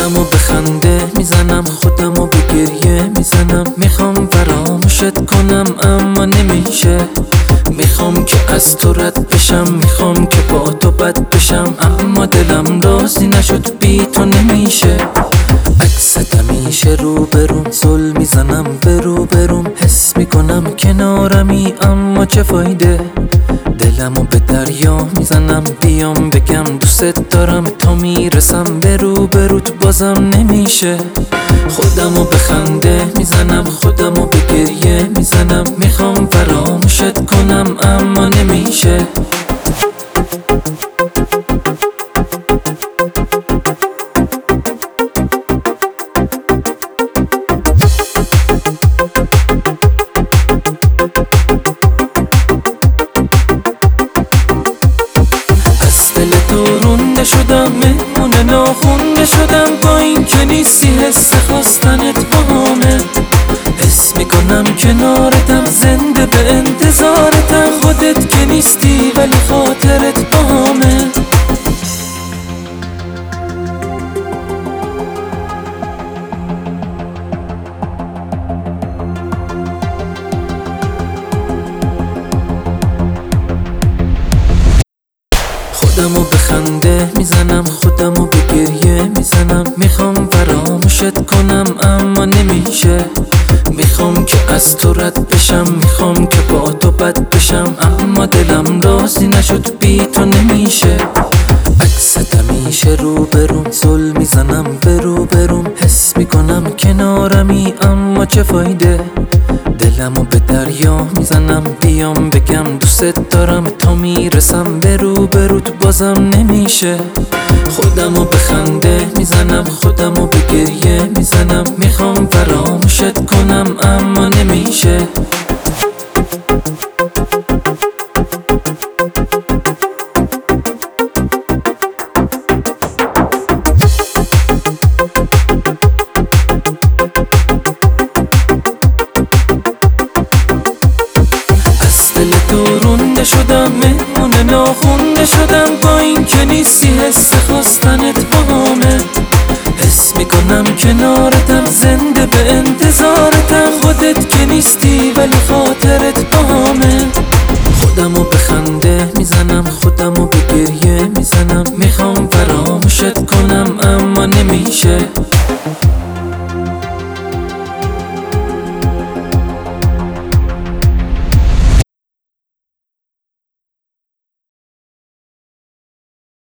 خودمو به خنده میزنم، خودمو به گریه میزنم. میخوام فراموشت کنم اما نمیشه. میخوام که از تو رد بشم، میخوام که با تو بد بشم، اما دلم راضی نشد، بی تو نمیشه. عکست همیشه رو بروم، زل میزنم به رو بروم. حس میکنم کنارمی اما چه فایده. دلمو به دریا میزنم، بیام بگم دوست دارم، تا میرسم به رو بروت بازم نمیشه. خودمو به خنده میزنم، خودمو به گریه میزنم. میخوام فراموشت کنم اما نمیشه. شدم مهمون ناخونده شدم، با این که نیستی حس خواستنت بهانه. حس میکنم کنارتم، زنده به انتظارتم. خودت که نیستی ولی خاطرت باهامه. خودمو به خنده میزنم، خودمو به گریه میزنم. میخوام فراموشت کنم اما نمیشه. میخوام که از تو رد بشم، میخوام که با تو بد بشم، اما دلم راضی نشد، بی تو نمیشه. عکست همیشه رو بروم، زل میزنم به رو بروم. حس میکنم کنارمی اما چه فایده. دلمو به دریا میزنم، بیام بگم دوست دارم، تا میرسم به رو بروت بازم نمیشه. خودمو به خنده میزنم، خودمو به گریه میزنم. میخوام فراموشت کنم اما نمیشه. شدم مهمون ناخونده شدم، با این که نیستی حس خواستنت بهانه. حس میکنم کنارتم، زنده به انتظارتم. خودت که نیستی ولی خاطرت باهامه. خودمو به خنده میزنم، خودمو به گریه میزنم. میخوام فراموشت کنم اما نمیشه.